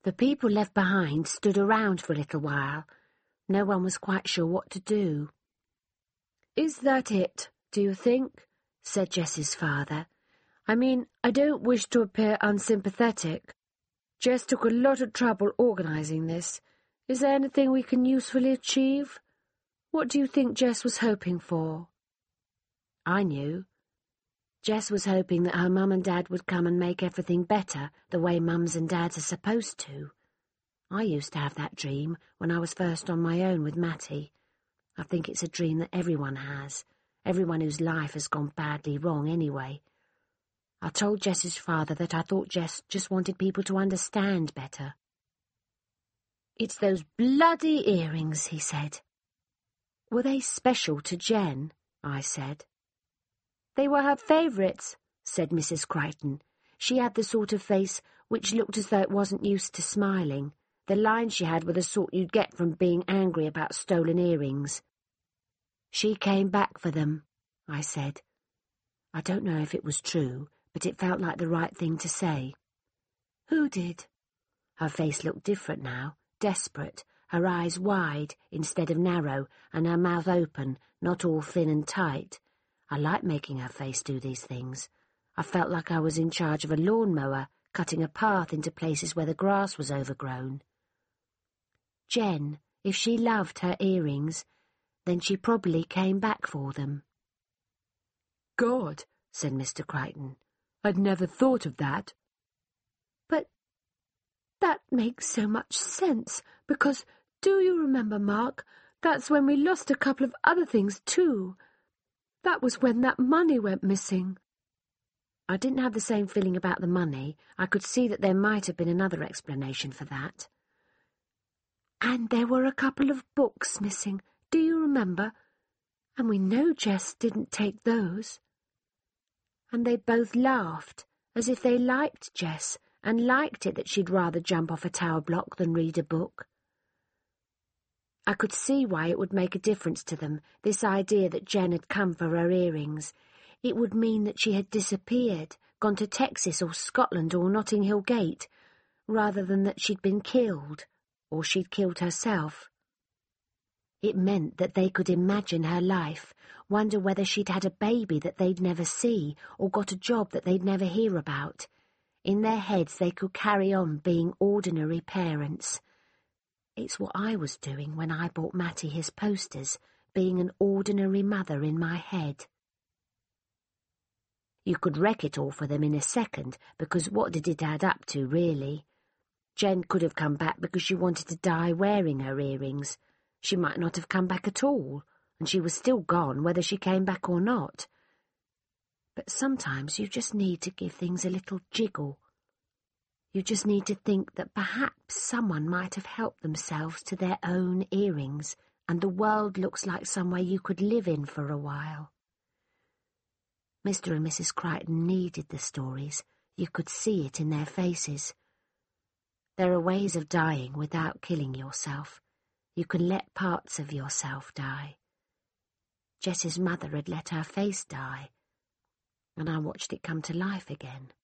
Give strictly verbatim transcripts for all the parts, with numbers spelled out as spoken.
The people left behind stood around for a little while. No one was quite sure what to do. "Is that it, do you think?" said Jess's father. "I mean, I don't wish to appear unsympathetic. Jess took a lot of trouble organising this. Is there anything we can usefully achieve? What do you think Jess was hoping for?" I knew. Jess was hoping that her mum and dad would come and make everything better the way mums and dads are supposed to. I used to have that dream when I was first on my own with Matty. I think it's a dream that everyone has, everyone whose life has gone badly wrong anyway. I told Jess's father that I thought Jess just wanted people to understand better. "It's those bloody earrings," he said. "Were they special to Jen?" I said. "They were her favourites," said Missus Crichton. She had the sort of face which looked as though it wasn't used to smiling. The lines she had were the sort you'd get from being angry about stolen earrings. "She came back for them," I said. I don't know if it was true, but it felt like the right thing to say. "Who did?" Her face looked different now, desperate, her eyes wide instead of narrow, and her mouth open, not all thin and tight. I liked making her face do these things. I felt like I was in charge of a lawnmower, cutting a path into places where the grass was overgrown. Jen, if she loved her earrings, then she probably came back for them. "God," said Mister Crichton, "I'd never thought of that." "But that makes so much sense, because, do you remember, Mark, that's when we lost a couple of other things too. That was when that money went missing." I didn't have the same feeling about the money. I could see that there might have been another explanation for that. "And there were a couple of books missing, do you remember? And we know Jess didn't take those." And they both laughed, as if they liked Jess, and liked it that she'd rather jump off a tower block than read a book. I could see why it would make a difference to them, this idea that Jen had come for her earrings. It would mean that she had disappeared, gone to Texas or Scotland or Notting Hill Gate, rather than that she'd been killed, or she'd killed herself. It meant that they could imagine her life, wonder whether she'd had a baby that they'd never see, or got a job that they'd never hear about. In their heads they could carry on being ordinary parents. It's what I was doing when I bought Matty his posters, being an ordinary mother in my head. You could wreck it all for them in a second, because what did it add up to, really? Jen could have come back because she wanted to die wearing her earrings. She might not have come back at all, and she was still gone whether she came back or not. But sometimes you just need to give things a little jiggle. You just need to think that perhaps someone might have helped themselves to their own earrings, and the world looks like somewhere you could live in for a while. Mister and Missus Crichton needed the stories. You could see it in their faces. There are ways of dying without killing yourself. You can let parts of yourself die. Jess's mother had let her face die, and I watched it come to life again.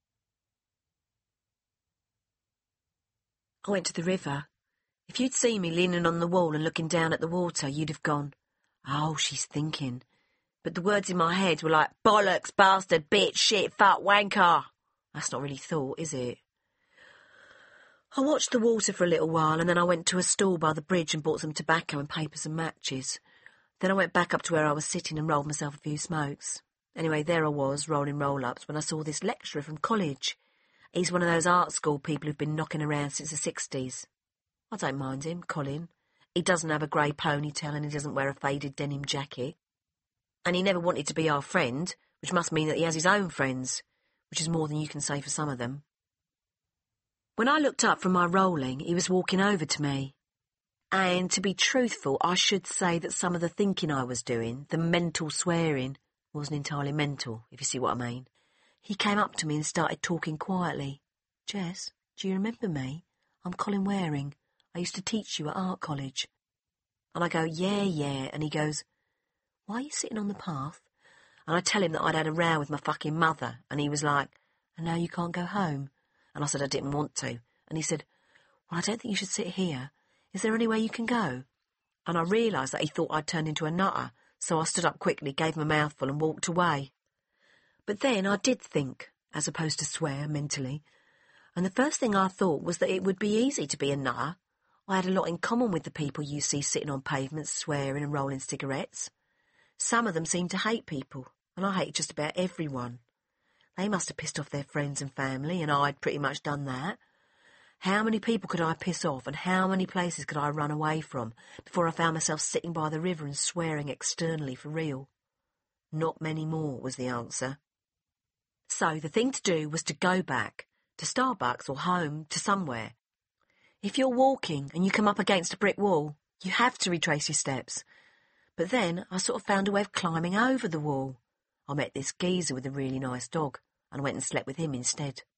I went to the river. If you'd seen me leaning on the wall and looking down at the water, you'd have gone, "Oh, she's thinking." But the words in my head were like, "Bollocks, bastard, bitch, shit, fuck, wanker." That's not really thought, is it? I watched the water for a little while, and then I went to a stall by the bridge and bought some tobacco and papers and matches. Then I went back up to where I was sitting and rolled myself a few smokes. Anyway, there I was, rolling roll-ups, when I saw this lecturer from college. He's one of those art school people who've been knocking around since the sixties. I don't mind him, Colin. He doesn't have a grey ponytail and he doesn't wear a faded denim jacket. And he never wanted to be our friend, which must mean that he has his own friends, which is more than you can say for some of them. When I looked up from my rolling, he was walking over to me. And to be truthful, I should say that some of the thinking I was doing, the mental swearing, wasn't entirely mental, if you see what I mean. He came up to me and started talking quietly. "Jess, do you remember me? I'm Colin Waring. I used to teach you at art college." And I go, "Yeah, yeah." And he goes, "Why are you sitting on the path?" And I tell him that I'd had a row with my fucking mother. And he was like, "And now you can't go home?" And I said I didn't want to. And he said, Well, I don't think you should sit here. Is there anywhere you can go? And I realised that he thought I'd turned into a nutter, so I stood up quickly, gave him a mouthful and walked away. But then I did think, as opposed to swear mentally, and the first thing I thought was that it would be easy to be a nutter. I had a lot in common with the people you see sitting on pavements, swearing and rolling cigarettes. Some of them seemed to hate people, and I hated just about everyone. They must have pissed off their friends and family, and I'd pretty much done that. How many people could I piss off, and how many places could I run away from before I found myself sitting by the river and swearing externally for real? Not many more, was the answer. So the thing to do was to go back, to Starbucks or home, to somewhere. If you're walking and you come up against a brick wall, you have to retrace your steps. But then I sort of found a way of climbing over the wall. I met this geezer with a really nice dog, and I went and slept with him instead.